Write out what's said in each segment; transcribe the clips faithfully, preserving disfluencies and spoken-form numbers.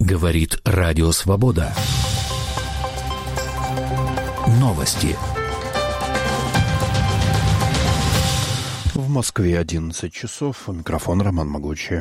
Говорит Радио Свобода. Новости. В Москве одиннадцать часов. У микрофона Роман Могучий.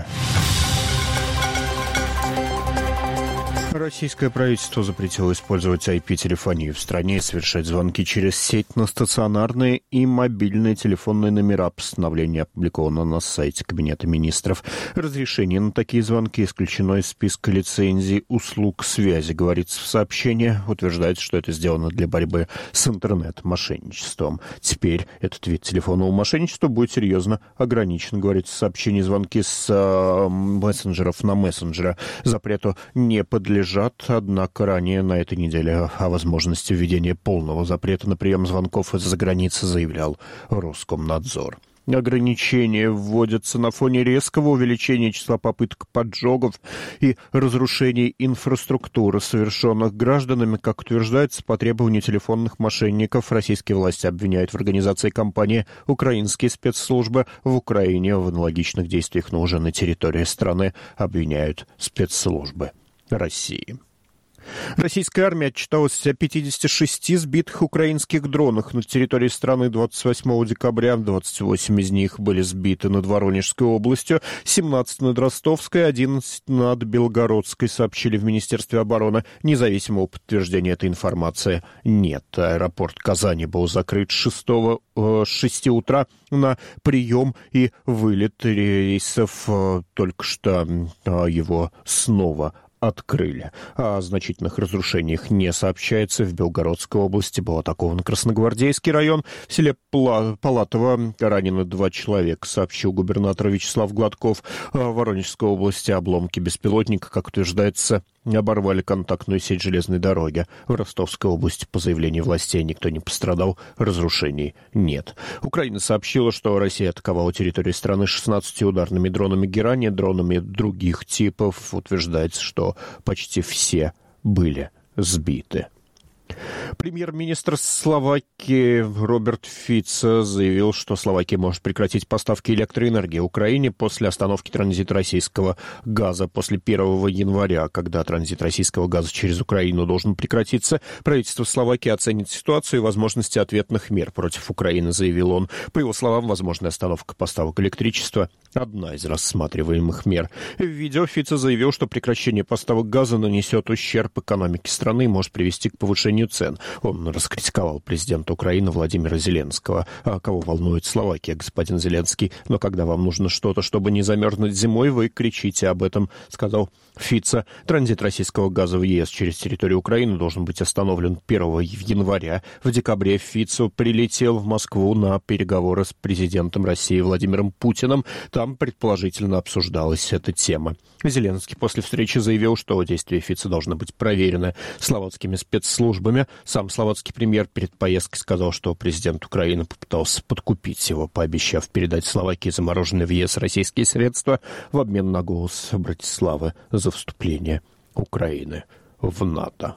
Российское правительство запретило использовать ай пи-телефонию в стране и совершать звонки через сеть на стационарные и мобильные телефонные номера. Постановление опубликовано на сайте Кабинета министров. Разрешение на такие звонки исключено из списка лицензий услуг связи, говорится в сообщении. Утверждается, что это сделано для борьбы с интернет-мошенничеством. Теперь этот вид телефонного мошенничества будет серьезно ограничен, говорится в сообщении. Звонки с э, мессенджеров на мессенджера запрету не подлежат. Однако ранее на этой неделе о возможности введения полного запрета на прием звонков из-за границы заявлял Роскомнадзор. Ограничения вводятся на фоне резкого увеличения числа попыток поджогов и разрушений инфраструктуры, совершенных гражданами. Как утверждается, по требованию телефонных мошенников российские власти обвиняют в организации кампании украинские спецслужбы. В Украине в аналогичных действиях, но уже на территории страны, обвиняют спецслужбы России. Российская армия отчиталась о пятидесяти шести сбитых украинских дронах на территории страны двадцать восьмого декабря. двадцать восемь из них были сбиты над Воронежской областью, семнадцать над Ростовской, одиннадцать над Белгородской, сообщили в Министерстве обороны. Независимого подтверждения этой информации нет. Аэропорт Казани был закрыт с шестого, с шести утра на прием и вылет рейсов. Только что его снова открыли. О значительных разрушениях не сообщается. В Белгородской области был атакован Красногвардейский район. В селе Палатово ранены два человека, сообщил губернатор Вячеслав Гладков. В Воронежской области обломки беспилотника, как утверждается, оборвали контактную сеть железной дороги. В Ростовской области, по заявлению властей, никто не пострадал, разрушений нет. Украина сообщила, что Россия атаковала территорию страны шестнадцатью ударными дронами Герани, дронами других типов. Утверждается, что почти все были сбиты. Премьер-министр Словакии Роберт Фицо заявил, что Словакия может прекратить поставки электроэнергии Украине после остановки транзита российского газа после первого января, когда транзит российского газа через Украину должен прекратиться. Правительство Словакии оценит ситуацию и возможности ответных мер против Украины, заявил он. По его словам, возможная остановка поставок электричества – одна из рассматриваемых мер. В видео Фицо заявил, что прекращение поставок газа нанесет ущерб экономике страны и может привести к повышению цен. Он раскритиковал президента Украины Владимира Зеленского. А кого волнует Словакия, господин Зеленский? Но когда вам нужно что-то, чтобы не замерзнуть зимой, вы кричите об этом, сказал Фицо. Транзит российского газа в ЕС через территорию Украины должен быть остановлен первого января. В декабре Фицо прилетел в Москву на переговоры с президентом России Владимиром Путиным. Там предположительно обсуждалась эта тема. Зеленский после встречи заявил, что действия Фицо должны быть проверены словацкими спецслужбами. Сам словацкий премьер перед поездкой сказал, что президент Украины попытался подкупить его, пообещав передать Словакии замороженные в ЕС российские средства в обмен на голос Братиславы за вступление Украины в НАТО.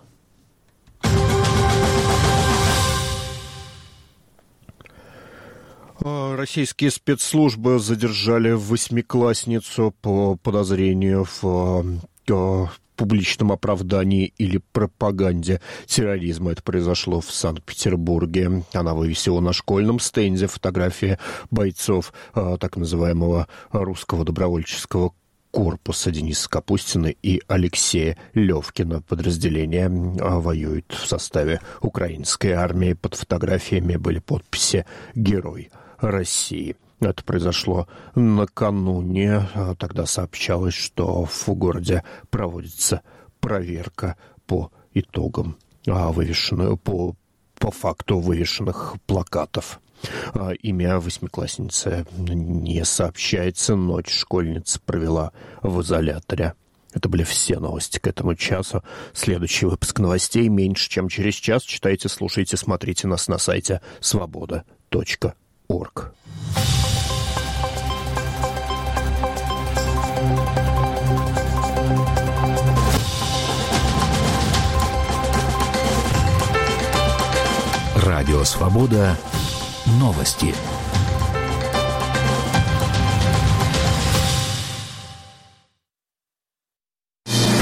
Российские спецслужбы задержали восьмиклассницу по подозрению в публичном оправдании или пропаганде терроризма. Это произошло в Санкт-Петербурге. Она вывесила на школьном стенде фотографии бойцов так называемого русского добровольческого корпуса Дениса Капустина и Алексея Левкина. Подразделения воюют в составе украинской армии. Под фотографиями были подписи «Герой России». Это произошло накануне. Тогда сообщалось, что в городе проводится проверка по итогам вывешенных, по, по факту вывешенных плакатов. Имя восьмиклассницы не сообщается. Ночь школьница провела в изоляторе. Это были все новости к этому часу. Следующий выпуск новостей меньше, чем через час. Читайте, слушайте, смотрите нас на сайте свобода точка орг. Радио «Свобода». Новости.